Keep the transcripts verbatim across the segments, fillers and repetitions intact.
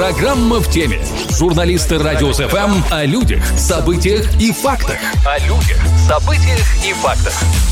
Программа «В теме». Журналисты Радио СФМ о людях, событиях и фактах. О людях, событиях и фактах.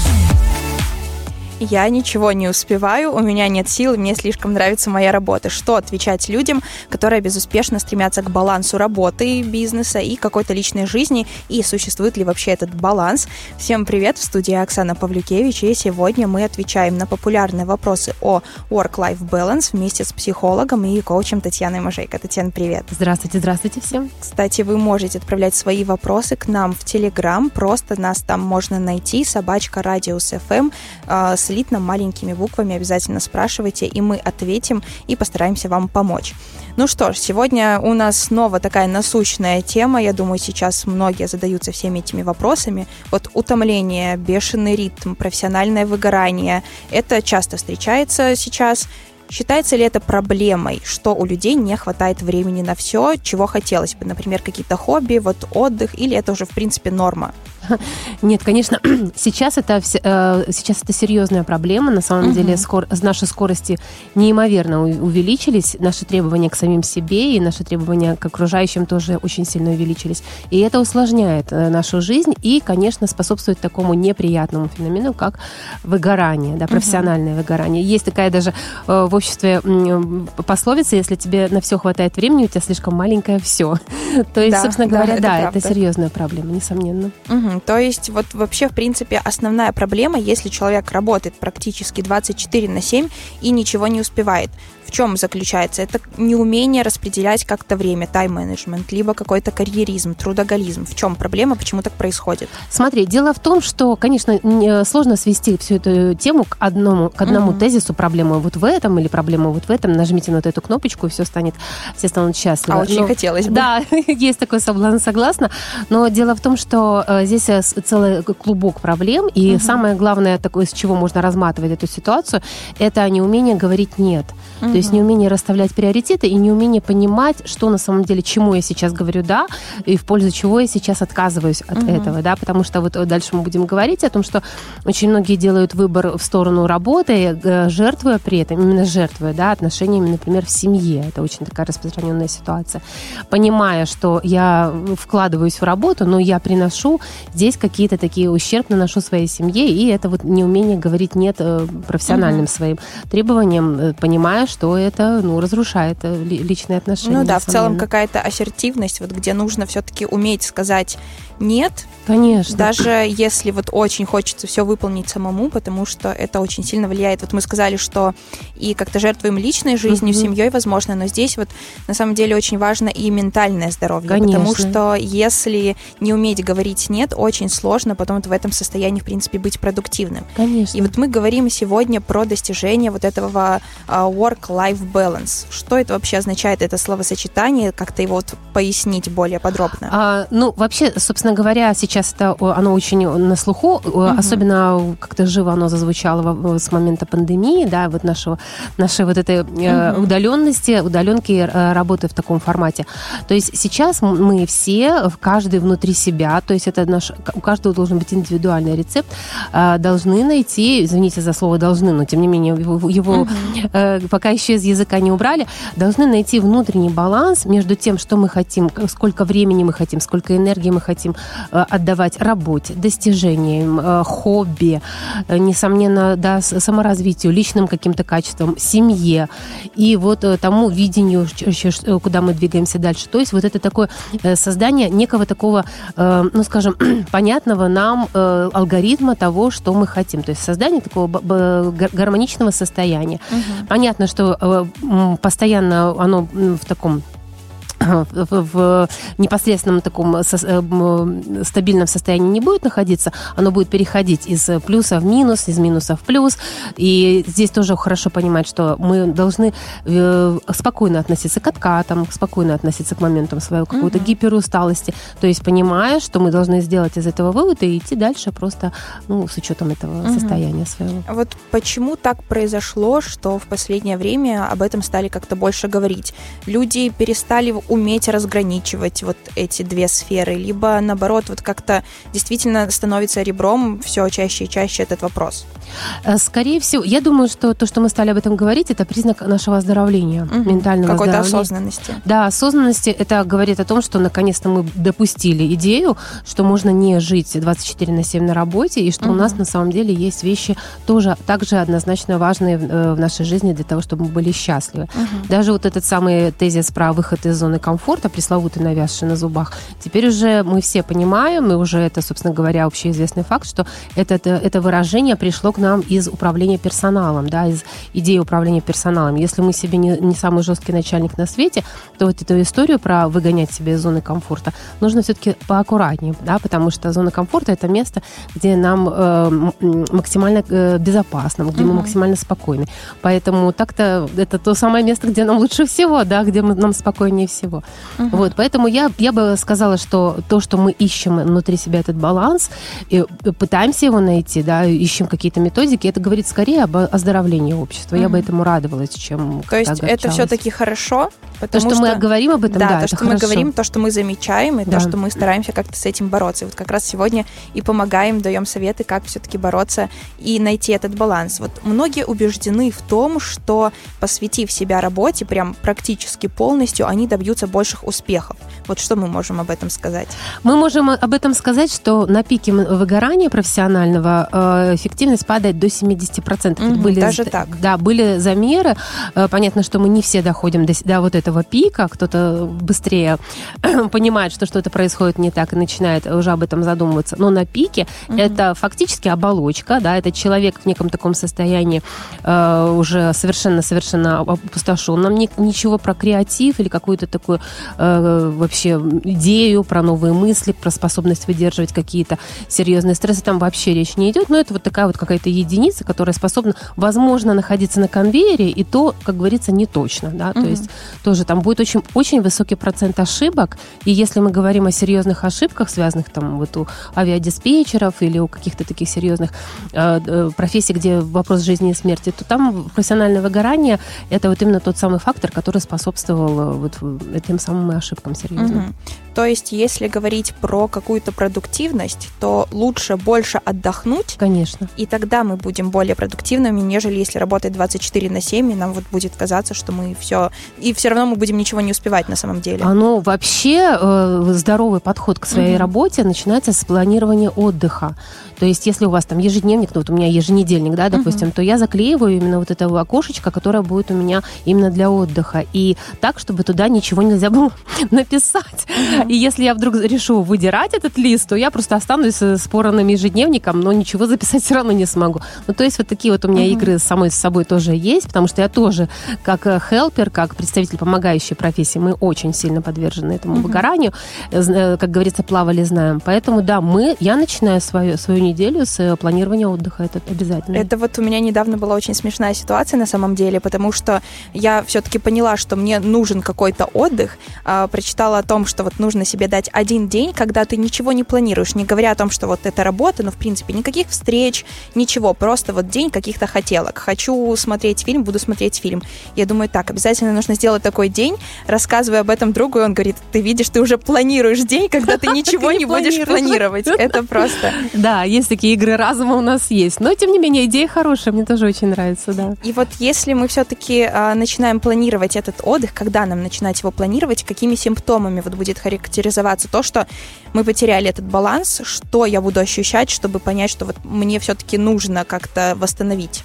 Я ничего не успеваю, у меня нет сил, мне слишком нравится моя работа. Что отвечать людям, которые безуспешно стремятся к балансу работы, бизнеса и какой-то личной жизни, и существует ли вообще этот баланс? Всем привет, в студии Оксана Павлюкевич, и сегодня мы отвечаем на популярные вопросы о work-life balance вместе с психологом и коучем Татьяной Можейко. Татьяна, привет. Здравствуйте, здравствуйте всем. Кстати, вы можете отправлять свои вопросы к нам в Телеграм, просто нас там можно найти, собачка Радиус ФМ, с слитно маленькими буквами, обязательно спрашивайте, и мы ответим и постараемся вам помочь. Ну что ж, сегодня у нас снова такая насущная тема, я думаю, сейчас многие задаются всеми этими вопросами. Вот утомление, бешеный ритм, профессиональное выгорание, это часто встречается сейчас. Считается ли это проблемой, что у людей не хватает времени на все, чего хотелось бы, например, какие-то хобби, вот отдых, или это уже, в принципе, норма? Нет, конечно, сейчас это, сейчас это серьезная проблема. На самом uh-huh. деле скор, наши скорости неимоверно увеличились, наши требования к самим себе и наши требования к окружающим тоже очень сильно увеличились. И это усложняет нашу жизнь и, конечно, способствует такому неприятному феномену, как выгорание, да, профессиональное uh-huh. выгорание. Есть такая даже в обществе пословица: если тебе на все хватает времени, у тебя слишком маленькое все. То есть, да, собственно говоря, да, да это, это серьезная проблема, несомненно. Uh-huh. То есть вот вообще, в принципе, основная проблема, если человек работает практически двадцать четыре на семь и ничего не успевает. В чем заключается? Это неумение распределять как-то время, тайм-менеджмент, либо какой-то карьеризм, трудоголизм. В чем проблема, почему так происходит? Смотри, дело в том, что, конечно, сложно свести всю эту тему к одному, к одному uh-huh. тезису: проблема вот в этом или проблема вот в этом. Нажмите на вот эту кнопочку, и все станет, все станут счастливы. А очень но, хотелось бы. Да, есть такой соблазн, согласна. Но дело в том, что здесь целый клубок проблем, и uh-huh. самое главное, такое, с чего можно разматывать эту ситуацию, это неумение говорить «нет». Uh-huh. То есть неумение расставлять приоритеты и неумение понимать, что на самом деле, чему я сейчас говорю «да», и в пользу чего я сейчас отказываюсь от uh-huh. этого, да, потому что вот дальше мы будем говорить о том, что очень многие делают выбор в сторону работы, жертвуя при этом, именно жертвуя, да, отношениями, например, в семье. Это очень такая распространенная ситуация. Понимая, что я вкладываюсь в работу, но я приношу здесь какие-то такие ущерб наношу своей семье, и это вот неумение говорить «нет» профессиональным uh-huh. своим требованиям, понимая, что это, ну, разрушает личные отношения. Ну да, в целом какая-то ассертивность, вот где нужно все-таки уметь сказать «нет». Конечно. Даже если вот очень хочется все выполнить самому, потому что это очень сильно влияет. Вот мы сказали, что и как-то жертвуем личной жизнью, uh-huh. семьей, возможно, но здесь вот на самом деле очень важно и ментальное здоровье. Конечно. Потому что если не уметь говорить «нет», очень сложно потом вот в этом состоянии, в принципе, быть продуктивным. Конечно. И вот мы говорим сегодня про достижение вот этого uh, work-life balance. Что это вообще означает, это словосочетание? Как-то его вот пояснить более подробно? А, ну, вообще, собственно говоря, сейчас это, оно очень на слуху, uh-huh. особенно как-то живо оно зазвучало с момента пандемии, да, вот нашего, нашей вот этой uh-huh. удаленности, удаленки работы в таком формате. То есть сейчас мы все, каждый внутри себя, то есть это наш, у каждого должен быть индивидуальный рецепт, должны найти, извините за слово «должны», но тем не менее его, его uh-huh. пока еще из языка не убрали, должны найти внутренний баланс между тем, что мы хотим, сколько времени мы хотим, сколько энергии мы хотим отдавать работе, достижениям, хобби, несомненно, да, саморазвитию, личным каким-то качествам, семье и вот тому видению, куда мы двигаемся дальше. То есть вот это такое создание некого такого, ну, скажем, понятного нам алгоритма того, что мы хотим. То есть создание такого гармоничного состояния. Угу. Понятно, что постоянно оно в таком В, в непосредственном таком со, э, стабильном состоянии не будет находиться, оно будет переходить из плюса в минус, из минуса в плюс. И здесь тоже хорошо понимать, что мы должны э, спокойно относиться к откатам, спокойно относиться к моментам своей какой-то угу. гиперусталости. То есть понимая, что мы должны сделать из этого вывод и идти дальше просто, ну, с учетом этого угу. состояния своего. Вот почему так произошло, что в последнее время об этом стали как-то больше говорить? Люди перестали уметь разграничивать вот эти две сферы, либо, наоборот, вот как-то действительно становится ребром все чаще и чаще этот вопрос? Скорее всего, я думаю, что то, что мы стали об этом говорить, это признак нашего оздоровления, угу. ментального Какой-то оздоровления. осознанности. Да, осознанности. Это говорит о том, что наконец-то мы допустили идею, что можно не жить двадцать четыре на семь на работе, и что угу. у нас на самом деле есть вещи тоже также однозначно важные в, в нашей жизни для того, чтобы мы были счастливы. Угу. Даже вот этот самый тезис про выход из зоны комфорта, пресловутый, навязший на зубах, теперь уже мы все понимаем, и уже это, собственно говоря, общеизвестный факт, что это, это, это выражение пришло к нам из управления персоналом, да, из идеи управления персоналом. Если мы себе не, не самый жесткий начальник на свете, то вот эту историю про выгонять себя из зоны комфорта нужно все-таки поаккуратнее, да, потому что зона комфорта – это место, где нам э, максимально э, безопасно, где угу. мы максимально спокойны. Поэтому так-то это то самое место, где нам лучше всего, да, где мы, нам спокойнее всего. Угу. Вот, поэтому я, я бы сказала, что то, что мы ищем внутри себя этот баланс, и пытаемся его найти, да, ищем какие-то методики, это говорит скорее об оздоровлении общества. Mm-hmm. Я бы этому радовалась, чем То есть огорчалась. Это все-таки хорошо? То, что, что мы говорим об этом, да, да, то, это что хорошо. мы говорим, то, что мы замечаем, и да. то, что мы стараемся как-то с этим бороться. И вот как раз сегодня и помогаем, даем советы, как все-таки бороться и найти этот баланс. Вот многие убеждены в том, что, посвятив себя работе, прям практически полностью, они добьются больших успехов. Вот что мы можем об этом сказать? Мы можем об этом сказать, что на пике выгорания профессионального эффективность падает до семьдесят процентов. Mm-hmm, были, даже так? Да, были замеры. Понятно, что мы не все доходим до, до вот этого пика. Кто-то быстрее понимает, что что-то происходит не так и начинает уже об этом задумываться. Но на пике mm-hmm. это фактически оболочка, да, это человек в неком таком состоянии э, уже совершенно-совершенно опустошенном. Ни, ничего про креатив или какую-то такую э, вообще идею, про новые мысли, про способность выдерживать какие-то серьезные стрессы там вообще речь не идет. Но это вот такая вот какая-то единица, которая способна, возможно, находиться на конвейере, и то, как говорится, не точно. Да? Mm-hmm. То есть тоже там будет очень, очень высокий процент ошибок. И если мы говорим о серьезных ошибках, связанных там вот у авиадиспетчеров или у каких-то таких серьезных э, э, профессий, где вопрос жизни и смерти, то там профессиональное выгорание – это вот именно тот самый фактор, который способствовал вот этим самым ошибкам серьезным. Mm-hmm. То есть, если говорить про какую-то продуктивность, то лучше больше отдохнуть. Конечно. И тогда мы будем более продуктивными, нежели если работать двадцать четыре на семь, и нам вот будет казаться, что мы все... И все равно мы будем ничего не успевать на самом деле. А ну, вообще э, здоровый подход к своей mm-hmm. работе начинается с планирования отдыха. То есть, если у вас там ежедневник, ну вот у меня еженедельник, да, допустим, mm-hmm. то я заклеиваю именно вот это окошечко, которое будет у меня именно для отдыха. И так, чтобы туда ничего нельзя было написать. Mm-hmm. И если я вдруг решу выдирать этот лист, то я просто останусь с поранным ежедневником, но ничего записать все равно не смогу. Ну, то есть вот такие вот у меня mm-hmm. игры самой с собой тоже есть, потому что я тоже как хелпер, как представитель помогающей профессии, мы очень сильно подвержены этому mm-hmm. выгоранию. Как говорится, плавали, знаем. Поэтому, да, мы, я начинаю свою, свою неделю с планирования отдыха. Это обязательно. Это вот у меня недавно была очень смешная ситуация на самом деле, потому что я все-таки поняла, что мне нужен какой-то отдых. А, прочитала о том, что вот нужно себе дать один день, когда ты ничего не планируешь, не говоря о том, что вот это работа, но в принципе никаких встреч, ничего, просто вот день каких-то хотелок. Хочу смотреть фильм, буду смотреть фильм. Я думаю, так, обязательно нужно сделать такой день, рассказываю об этом другу, и он говорит, ты видишь, ты уже планируешь день, когда ты ничего не будешь планировать. Это просто... Да, есть такие игры разума у нас есть, но тем не менее идея хорошая, мне тоже очень нравится, да. И вот если мы все-таки начинаем планировать этот отдых, когда нам начинать его планировать, какими симптомами вот будет характеризоваться то, что мы потеряли этот баланс, что я буду ощущать, чтобы понять, что вот мне все-таки нужно как-то восстановить?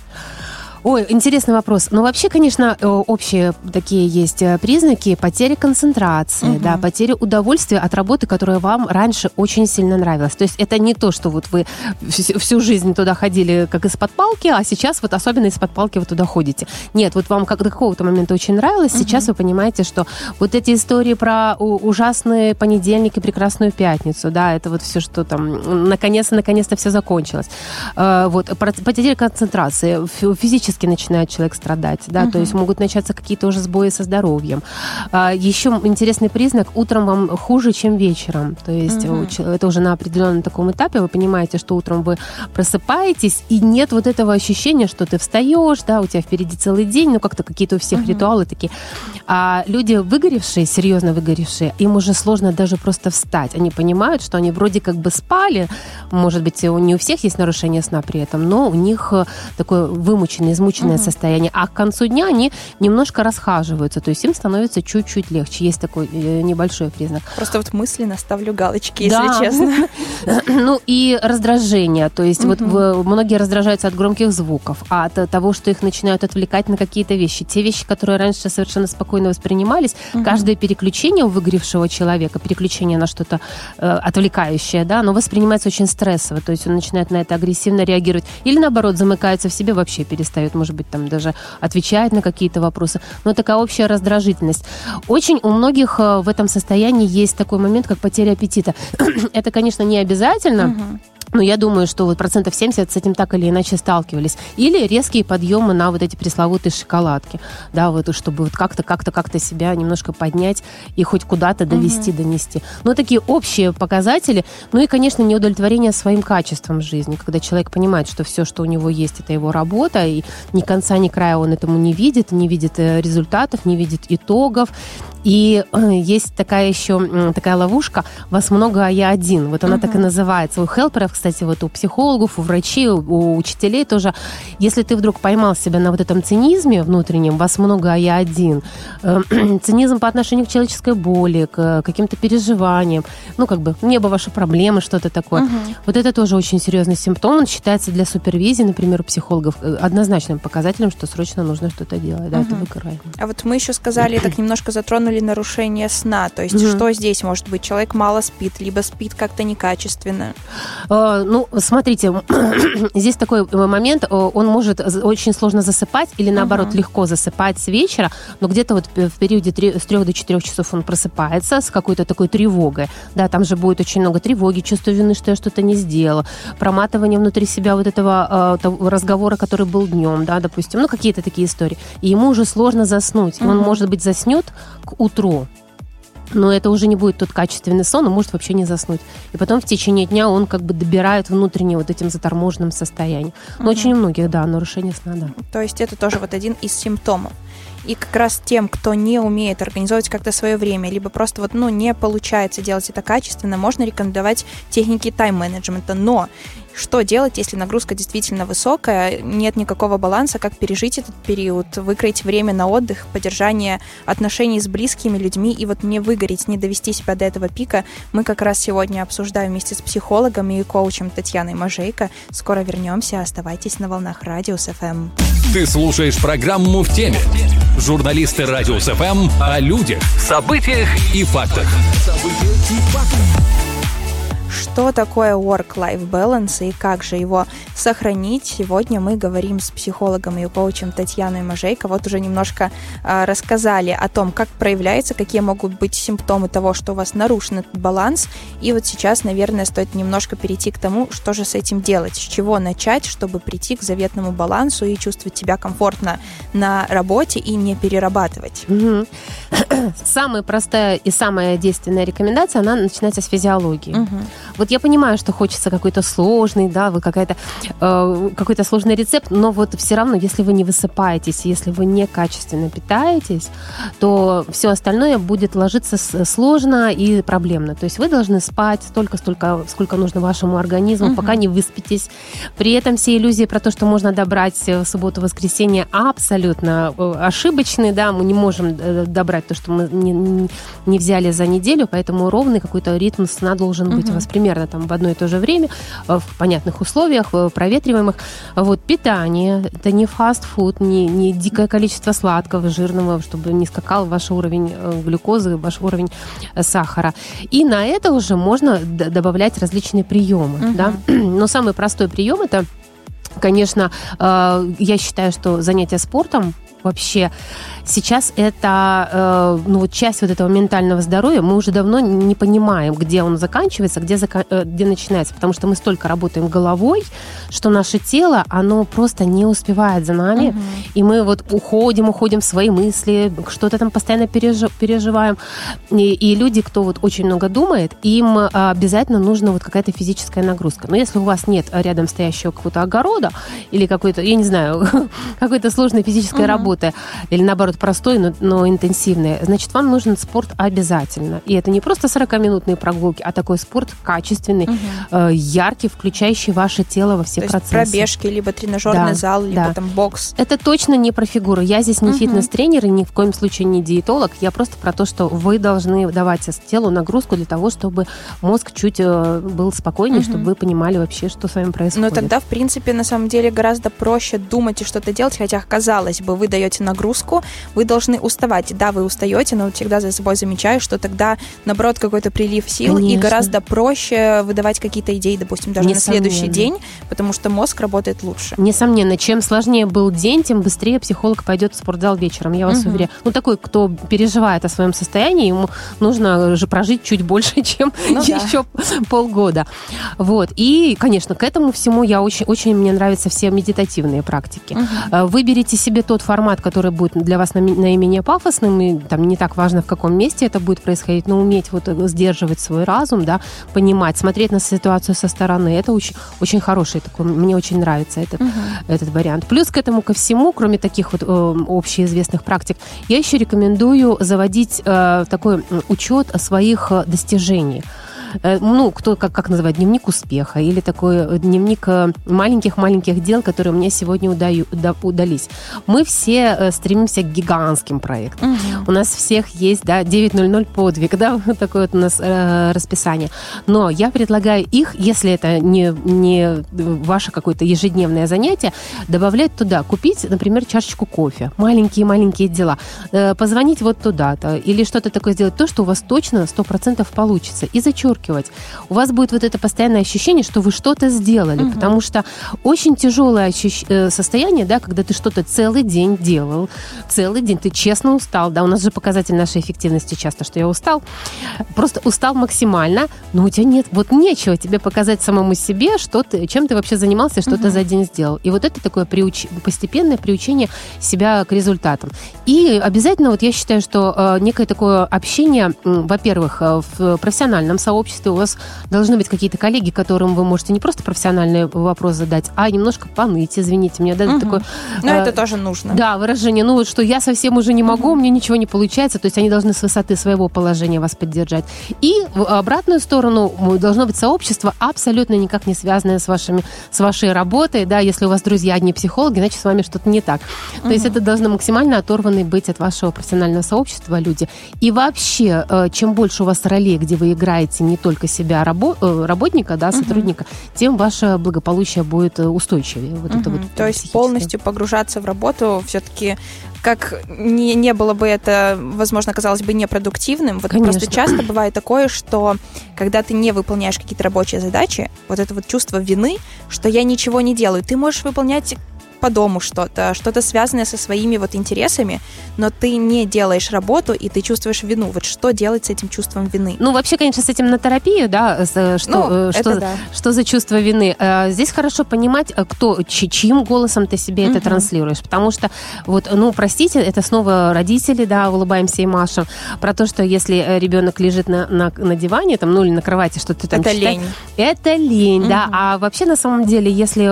Ой, интересный вопрос. Ну, вообще, конечно, общие такие есть признаки потери концентрации, угу. да, потери удовольствия от работы, которая вам раньше очень сильно нравилась. То есть это не то, что вот вы всю жизнь туда ходили как из-под палки, а сейчас вот особенно из-под палки вы туда ходите. Нет, вот вам как до какого-то момента очень нравилось, угу. сейчас вы понимаете, что вот эти истории про ужасный понедельник и прекрасную пятницу, да, это вот все, что там наконец-то, наконец-то все закончилось. Вот, потеря концентрации, физически психически начинает человек страдать, да, Угу. то есть могут начаться какие-то уже сбои со здоровьем. А, еще интересный признак, утром вам хуже, чем вечером, то есть Угу. это уже на определенном таком этапе, вы понимаете, что утром вы просыпаетесь, и нет вот этого ощущения, что ты встаешь, да, у тебя впереди целый день, ну, как-то какие-то у всех Угу. ритуалы такие. А люди выгоревшие, серьезно выгоревшие, им уже сложно даже просто встать. Они понимают, что они вроде как бы спали, может быть, не у всех есть нарушение сна при этом, но у них такое вымученное, измученное угу. состояние. А к концу дня они немножко расхаживаются, то есть им становится чуть-чуть легче. Есть такой небольшой признак. Просто вот мысленно ставлю галочки, да. если честно. Ну и раздражение, то есть угу. вот многие раздражаются от громких звуков, от того, что их начинают отвлекать на какие-то вещи. Те вещи, которые раньше совершенно спокойно воспринимались, угу. каждое переключение у выгоревшего человека, переключение на что-то э, отвлекающее, да, оно воспринимается очень стрессово, то есть он начинает на это агрессивно реагировать. Или наоборот, замыкается в себе, вообще перестает, может быть, там даже отвечать на какие-то вопросы. Но такая общая раздражительность. Очень у многих в этом состоянии есть такой момент, как потеря аппетита. Это, конечно, не обязательно. Угу. Но я думаю, что вот процентов семьдесят с этим так или иначе сталкивались. Или резкие подъемы на вот эти пресловутые шоколадки. Да, вот, чтобы вот как-то, как-то, как-то себя немножко поднять и хоть куда-то довести, угу. донести. Но такие общие показатели. Ну и, конечно, неудовлетворение своим качеством жизни. Когда человек понимает, что все, что у него есть, это его работа, и ни конца, ни края он этому не видит, не видит результатов, не видит итогов. И есть такая еще такая ловушка «вас много, а я один». Вот она uh-huh. так и называется. У хелперов, кстати, вот у психологов, у врачей, у, у учителей тоже. Если ты вдруг поймал себя на вот этом цинизме внутреннем «вас много, а я один», э, цинизм по отношению к человеческой боли, к каким-то переживаниям, ну, как бы, небо ваши проблемы, что-то такое. Uh-huh. Вот это тоже очень серьезный симптом. Он считается для супервизии, например, у психологов однозначным показателем, что срочно нужно что-то делать. Да, uh-huh. это выгорание. А вот мы еще сказали, так немножко затронули нарушение сна. То есть mm-hmm. что здесь может быть? Человек мало спит, либо спит как-то некачественно? Uh, ну, смотрите, здесь такой момент, он может очень сложно засыпать или, наоборот, uh-huh. легко засыпать с вечера, но где-то вот в периоде три, с трех до четырех часов он просыпается с какой-то такой тревогой. Да, там же будет очень много тревоги, чувство вины, что я что-то не сделала, проматывание внутри себя вот этого uh, разговора, который был днем, да, допустим, ну, какие-то такие истории. И ему уже сложно заснуть. Uh-huh. Он, может быть, заснет к утру, но это уже не будет тот качественный сон, он может вообще не заснуть. И потом в течение дня он как бы добирает внутренне вот этим заторможенным состоянием. Но угу. очень у многих, да, нарушение сна, да. То есть это тоже вот один из симптомов. И как раз тем, кто не умеет организовывать как-то свое время, либо просто вот, ну, не получается делать это качественно, можно рекомендовать техники тайм-менеджмента. Но что делать, если нагрузка действительно высокая, нет никакого баланса, как пережить этот период, выкроить время на отдых, поддержание отношений с близкими людьми и вот не выгореть, не довести себя до этого пика, мы как раз сегодня обсуждаем вместе с психологом и коучем Татьяной Можейко. Скоро вернемся, оставайтесь на волнах Радиус эф эм. Ты слушаешь программу «В теме». Журналисты Радиус эф эм о людях, событиях и фактах. Событиях и фактах. Что такое work-life balance и как же его сохранить? Сегодня мы говорим с психологом и коучем Татьяной Можейко. Вот уже немножко э, рассказали о том, как проявляется, какие могут быть симптомы того, что у вас нарушен этот баланс. И вот сейчас, наверное, стоит немножко перейти к тому, что же с этим делать, с чего начать, чтобы прийти к заветному балансу и чувствовать себя комфортно на работе и не перерабатывать. Угу. Самая простая и самая действенная рекомендация, она начинается с физиологии. Угу. Вот я понимаю, что хочется какой-то сложный, да, вы какая-то, э, какой-то сложный рецепт, но вот все равно, если вы не высыпаетесь, если вы некачественно питаетесь, то все остальное будет ложиться сложно и проблемно. То есть вы должны спать столько, столько, сколько нужно вашему организму, угу. пока не выспитесь. При этом все иллюзии про то, что можно добрать в субботу-воскресенье, абсолютно ошибочны, да, мы не можем добрать то, что мы не, не взяли за неделю, поэтому ровный какой-то ритм сна должен быть угу. у вас примерно там в одно и то же время, в понятных условиях, проветриваемых. Вот, питание, это не фастфуд, не, не дикое количество сладкого, жирного, чтобы не скакал ваш уровень глюкозы, ваш уровень сахара. И на это уже можно д- добавлять различные приемы. Uh-huh. Да? Но самый простой прием – это, конечно, э, я считаю, что занятие спортом вообще сейчас это, ну, вот часть вот этого ментального здоровья, мы уже давно не понимаем, где он заканчивается, где, зака- где начинается, потому что мы столько работаем головой, что наше тело, оно просто не успевает за нами, угу. и мы вот уходим, уходим в свои мысли, что-то там постоянно пережи- переживаем. И, и люди, кто вот очень много думает, им обязательно нужна вот какая-то физическая нагрузка. Но если у вас нет рядом стоящего какого-то огорода или какой-то, я не знаю, какой-то сложной физической uh-huh. работы, или наоборот простой, но, но интенсивной, значит, вам нужен спорт обязательно. И это не просто сорокаминутные прогулки, а такой спорт качественный, uh-huh. э, яркий, включающий ваше тело во все То процессы. Есть пробежки, либо тренажерный да, зал, либо да. там бокс. Это точно не про фигуру. Я здесь не uh-huh. фитнес-тренер и ни в коем случае не диетолог. Я просто про то, что вы должны давать телу нагрузку для того, чтобы мозг чуть э, был спокойнее, uh-huh. чтобы вы понимали вообще, что с вами происходит. Но тогда, в принципе, на самом деле гораздо проще думать и что-то делать, хотя, казалось бы, вы даете нагрузку, вы должны уставать. Да, вы устаете, но всегда за собой замечаю, что тогда, наоборот, какой-то прилив сил, Конечно. И гораздо проще выдавать какие-то идеи, допустим, даже Несомненно. На следующий день, потому что мозг работает лучше. Несомненно. Чем сложнее был день, тем быстрее психолог пойдет в спортзал вечером, я вас uh-huh. уверяю. Ну, такой, кто переживает о своем состоянии, ему нужно же прожить чуть больше, чем ну, еще да. полгода. Вот. И, конечно, к этому всему я очень, очень мне нравятся все медитативные практики. Uh-huh. Выберите себе тот формат, который будет для вас наименее пафосным, и там не так важно, в каком месте это будет происходить, но уметь вот сдерживать свой разум, да, понимать, смотреть на ситуацию со стороны. Это очень, очень хороший такой, мне очень нравится этот, uh-huh. этот вариант. Плюс к этому ко всему, кроме таких вот э, общеизвестных практик, я еще рекомендую заводить э, такой учет своих достижений. Ну, кто как, как называть, дневник успеха или такой дневник маленьких-маленьких дел, которые мне сегодня удаю, удались. Мы все стремимся к гигантским проектам. Угу. У нас всех есть, да, девять ноль ноль подвиг, да, такое вот у нас э, расписание. Но я предлагаю их, если это не, не ваше какое-то ежедневное занятие, добавлять туда, купить, например, чашечку кофе, маленькие-маленькие дела, э, позвонить вот туда-то или что-то такое сделать, то, что у вас точно сто процентов получится. И зачеркивать. У вас будет вот это постоянное ощущение, что вы что-то сделали, угу. потому что очень тяжелое ощущ... состояние, да, когда ты что-то целый день делал, целый день, ты честно устал, да, у нас же показатель нашей эффективности часто, что я устал, просто устал максимально, но у тебя нет, вот нечего тебе показать самому себе, что ты, чем ты вообще занимался, что угу. ты за день сделал. И вот это такое приуч... постепенное приучение себя к результатам. И обязательно, вот я считаю, что э, некое такое общение, э, во-первых, э, в профессиональном сообществе, у вас должны быть какие-то коллеги, которым вы можете не просто профессиональный вопрос задать, а немножко поныть, извините меня. Да, угу. такое, Но э, это тоже нужно. Да, выражение, ну вот что я совсем уже не могу, угу. мне ничего не получается, то есть они должны с высоты своего положения вас поддержать. И в обратную сторону должно быть сообщество, абсолютно никак не связанное с, вашими, с вашей работой, да, если у вас друзья одни психологи, значит, с вами что-то не так. Угу. То есть это должно максимально оторваны быть от вашего профессионального сообщества люди. И вообще, чем больше у вас ролей, где вы играете не только себя рабо- работника, да, сотрудника, uh-huh. тем ваше благополучие будет устойчивее. Вот uh-huh. это вот То есть полностью погружаться в работу все-таки, как не, не было бы это, возможно, казалось бы непродуктивным. Вот Конечно. Просто часто бывает такое, что когда ты не выполняешь какие-то рабочие задачи, вот это вот чувство вины, что я ничего не делаю, ты можешь выполнять по дому что-то, что-то связанное со своими вот интересами, но ты не делаешь работу, и ты чувствуешь вину. Вот что делать с этим чувством вины? Ну, вообще, конечно, с этим на терапию, да, что, ну, что, да. что за чувство вины. Здесь хорошо понимать, кто, чьим голосом ты себе uh-huh. это транслируешь, потому что, вот, ну, простите, это снова родители, да, улыбаемся и машем, про то, что если ребенок лежит на, на, на диване, там, ну, или на кровати, что-то там это читает, лень. Это лень, uh-huh. да, а вообще, на самом деле, если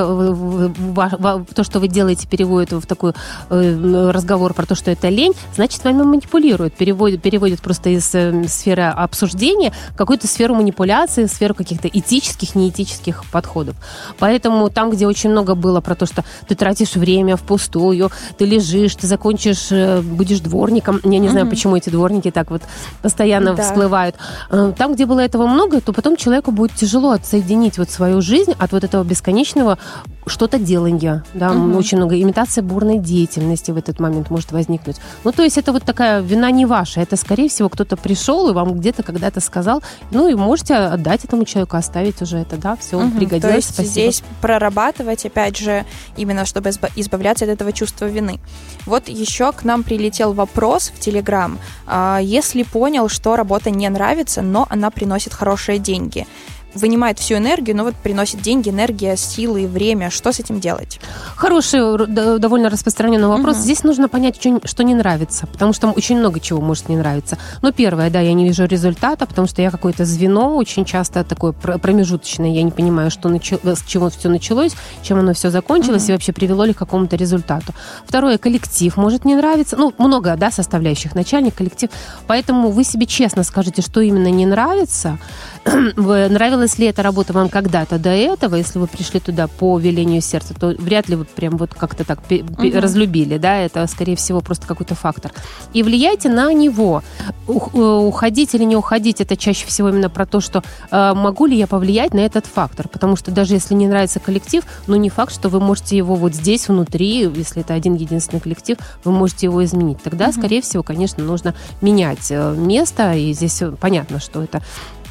то, что вы делаете, переводит в такой э, разговор про то, что это лень, значит, вами манипулируют, переводят, переводят просто из э, сферы обсуждения в какую-то сферу манипуляции, сферу каких-то этических, неэтических подходов. Поэтому там, где очень много было про то, что ты тратишь время впустую, ты лежишь, ты закончишь, э, будешь дворником, я не mm-hmm. знаю, почему эти дворники так вот постоянно да. всплывают. Э, там, где было этого много, то потом человеку будет тяжело отсоединить вот свою жизнь от вот этого бесконечного что-то делания, да, mm-hmm. Там uh-huh. очень много имитации бурной деятельности в этот момент может возникнуть. Ну, то есть это вот такая вина не ваша. Это, скорее всего, кто-то пришел и вам где-то когда-то сказал, ну, и можете отдать этому человеку, оставить уже это, да, все, uh-huh. пригодилось, то есть спасибо. Здесь прорабатывать, опять же, именно чтобы избавляться от этого чувства вины. Вот еще к нам прилетел вопрос в Телеграм. Если понял, что работа не нравится, но она приносит хорошие деньги, вынимает всю энергию, но вот приносит деньги, энергия, силы, время. Что с этим делать? Хороший, довольно распространенный вопрос. Uh-huh. Здесь нужно понять, что не нравится, потому что очень много чего может не нравиться. Ну, первое, да, я не вижу результата, потому что я какое-то звено, очень часто такое промежуточное, я не понимаю, что начало, с чего все началось, чем оно все закончилось uh-huh. и вообще привело ли к какому-то результату. Второе, коллектив может не нравиться. Ну, много, да, составляющих. Начальник, коллектив. Поэтому вы себе честно скажете, что именно не нравится. Нравилась ли эта работа вам когда-то до этого? Если вы пришли туда по велению сердца, то вряд ли вы прям вот как-то так uh-huh. разлюбили, да, это, скорее всего, просто какой-то фактор. И влияйте на него. Уходить или не уходить, это чаще всего именно про то, что э, могу ли я повлиять на этот фактор, потому что даже если не нравится коллектив, ну, не факт, что вы можете его вот здесь, внутри, если это один единственный коллектив, вы можете его изменить. Тогда, uh-huh. скорее всего, конечно, нужно менять место, и здесь понятно, что это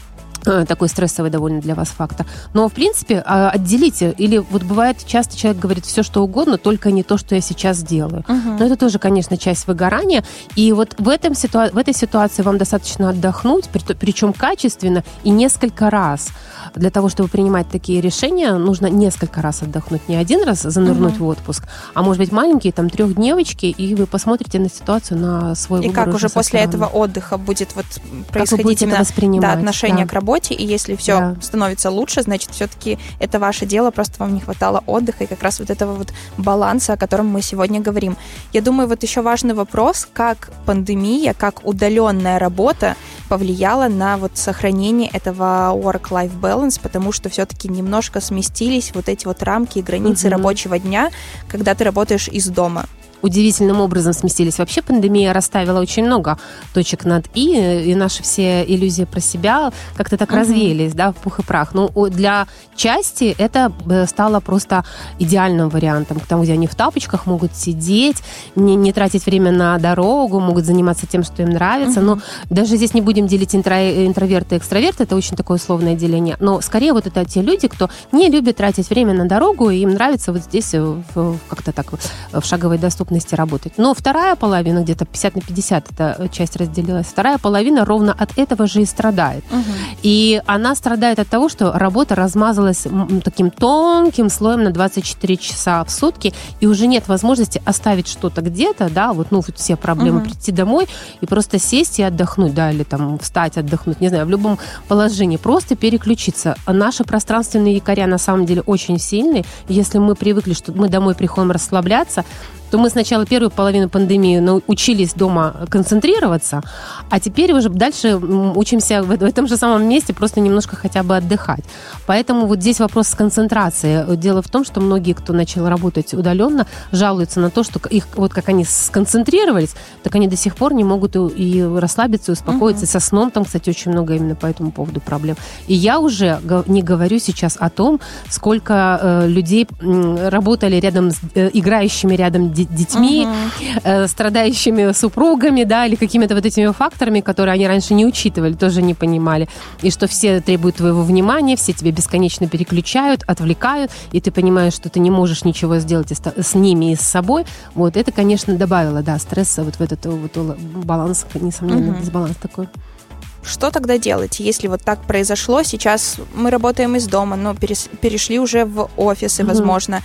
такой стрессовый довольно для вас фактор. Но, в принципе, отделите. Или вот бывает, часто человек говорит все, что угодно, только не то, что я сейчас делаю. Uh-huh. Но это тоже, конечно, часть выгорания. И вот в, этом ситуа- в этой ситуации вам достаточно отдохнуть, причем качественно, и несколько раз. Для того, чтобы принимать такие решения, нужно несколько раз отдохнуть. Не один раз занырнуть uh-huh. в отпуск, а может быть маленькие, там, трехдневочки, и вы посмотрите на ситуацию, на свой и выбор. И как уже после стороны. этого отдыха будет вот происходить именно да, отношение да. к работе, и если все да. становится лучше, значит, все-таки это ваше дело, просто вам не хватало отдыха и как раз вот этого вот баланса, о котором мы сегодня говорим. Я думаю, вот еще важный вопрос, как пандемия, как удаленная работа повлияла на вот сохранение этого work-life balance, потому что все-таки немножко сместились вот эти вот рамки и границы угу. рабочего дня, когда ты работаешь из дома. Удивительным образом сместились. Вообще пандемия расставила очень много точек над «и», и наши все иллюзии про себя как-то так uh-huh. развеялись, да, в пух и прах. Ну, для части это стало просто идеальным вариантом, там, где они в тапочках могут сидеть, не, не тратить время на дорогу, могут заниматься тем, что им нравится. Uh-huh. Но даже здесь не будем делить интро, интроверты и экстраверты, это очень такое условное деление. Но скорее вот это те люди, кто не любит тратить время на дорогу, и им нравится вот здесь в, как-то так в шаговой доступности работать. Но вторая половина, где-то пятьдесят на пятьдесят эта часть разделилась, вторая половина ровно от этого же и страдает. Угу. И она страдает от того, что работа размазалась таким тонким слоем на двадцать четыре часа в сутки, и уже нет возможности оставить что-то где-то, да, вот, ну, все проблемы, угу. прийти домой и просто сесть и отдохнуть, да, или там встать, отдохнуть, не знаю, в любом положении, просто переключиться. Наши пространственные якоря на самом деле очень сильные. Если мы привыкли, что мы домой приходим расслабляться, то мы сначала первую половину пандемии научились дома концентрироваться, а теперь уже дальше учимся в этом же самом месте просто немножко хотя бы отдыхать. Поэтому вот здесь вопрос с концентрацией. Дело в том, что многие, кто начал работать удаленно, жалуются на то, что их, вот как они сконцентрировались, так они до сих пор не могут и расслабиться, и успокоиться. Uh-huh. Со сном там, кстати, очень много именно по этому поводу проблем. И я уже не говорю сейчас о том, сколько э, людей работали рядом с э, играющими рядом детьми, uh-huh. э, страдающими супругами, да, или какими-то вот этими факторами, которые они раньше не учитывали, тоже не понимали. И что все требуют твоего внимания, все тебя бесконечно переключают, отвлекают, и ты понимаешь, что ты не можешь ничего сделать с ними и с собой. Вот это, конечно, добавило, да, стресса вот в этот вот баланс, несомненно, uh-huh. дисбаланс такой. Что тогда делать, если вот так произошло? Сейчас мы работаем из дома, но перешли уже в офисы, mm-hmm. возможно.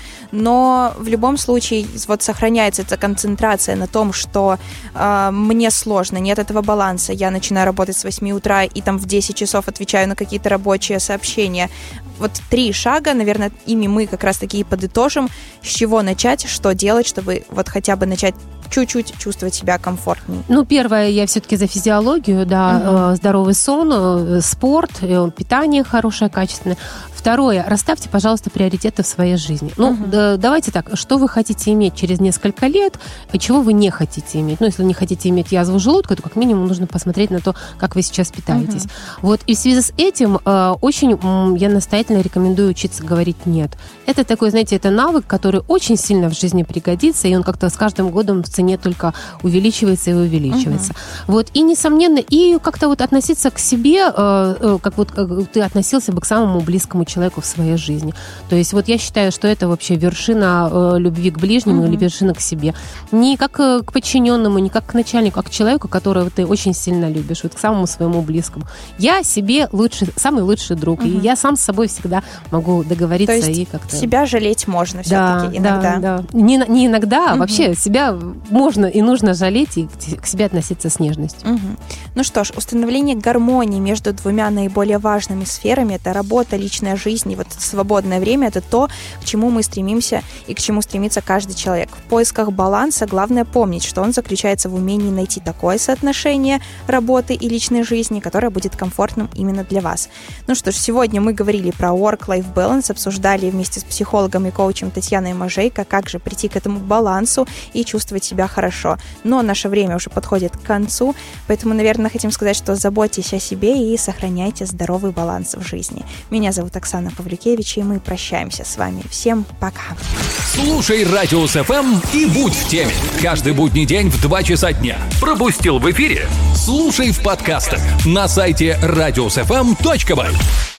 Но в любом случае вот сохраняется эта концентрация на том, что э, мне сложно, нет этого баланса. Я начинаю работать с восьми утра и там в десять часов отвечаю на какие-то рабочие сообщения. Вот три шага, наверное, ими мы как раз таки и подытожим, с чего начать, что делать, чтобы вот хотя бы начать чуть-чуть чувствовать себя комфортнее? Ну, первое, я все-таки за физиологию, да, угу. здоровый сон, спорт, питание хорошее, качественное. Второе, расставьте, пожалуйста, приоритеты в своей жизни. Ну, угу. да, давайте так, что вы хотите иметь через несколько лет, и чего вы не хотите иметь. Ну, если не хотите иметь язву желудка, то как минимум нужно посмотреть на то, как вы сейчас питаетесь. Угу. Вот, и в связи с этим э, очень м, я настоятельно рекомендую учиться говорить «нет». Это такой, знаете, это навык, который очень сильно в жизни пригодится, и он как-то с каждым годом в цене только увеличивается и увеличивается. Угу. Вот, и, несомненно, и как-то вот относиться к себе, э, э, как вот как ты относился бы к самому близкому человеку, человеку в своей жизни. То есть вот я считаю, что это вообще вершина э, любви к ближнему mm-hmm. или вершина к себе. Не как э, к подчиненному, не как к начальнику, а к человеку, которого ты очень сильно любишь, вот к самому своему близкому. Я себе лучший, самый лучший друг, mm-hmm. и я сам с собой всегда могу договориться. То есть и как-то... себя жалеть можно все-таки да, иногда. Да, да. Не, не иногда, mm-hmm. а вообще себя можно и нужно жалеть и к себе относиться с нежностью. Mm-hmm. Ну что ж, установление гармонии между двумя наиболее важными сферами — это работа, личная жизнь, и вот свободное время — это то, к чему мы стремимся и к чему стремится каждый человек. В поисках баланса главное помнить, что он заключается в умении найти такое соотношение работы и личной жизни, которое будет комфортным именно для вас. Ну что ж, сегодня мы говорили про work-life balance, обсуждали вместе с психологом и коучем Татьяной Можейко, как же прийти к этому балансу и чувствовать себя хорошо. Но наше время уже подходит к концу, поэтому, наверное, хотим сказать, что заботьтесь о себе и сохраняйте здоровый баланс в жизни. Меня зовут Оксана Павлюкевич, и мы прощаемся с вами. Всем пока. Слушай Радиус эф эм и будь в теме. Каждый будний день в два часа дня. Пропустил в эфире? Слушай в подкастах на сайте радиус эф эм точка бай.